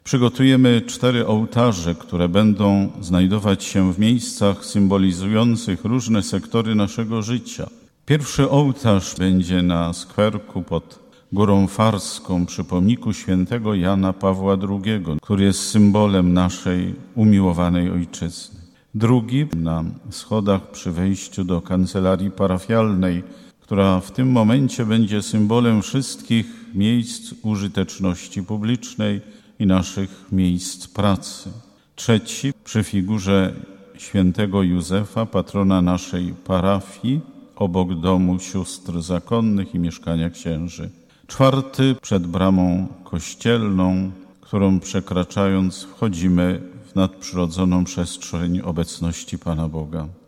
Przygotujemy 4 ołtarze, które będą znajdować się w miejscach symbolizujących różne sektory naszego życia. Pierwszy ołtarz będzie na skwerku pod Górą Farską przy pomniku świętego Jana Pawła II, który jest symbolem naszej umiłowanej ojczyzny. Drugi na schodach przy wejściu do kancelarii parafialnej, która w tym momencie będzie symbolem wszystkich miejsc użyteczności publicznej i naszych miejsc pracy. Trzeci przy figurze świętego Józefa, patrona naszej parafii, obok domu sióstr zakonnych i mieszkania księży. Czwarty przed bramą kościelną, którą przekraczając wchodzimy w nadprzyrodzoną przestrzeń obecności Pana Boga.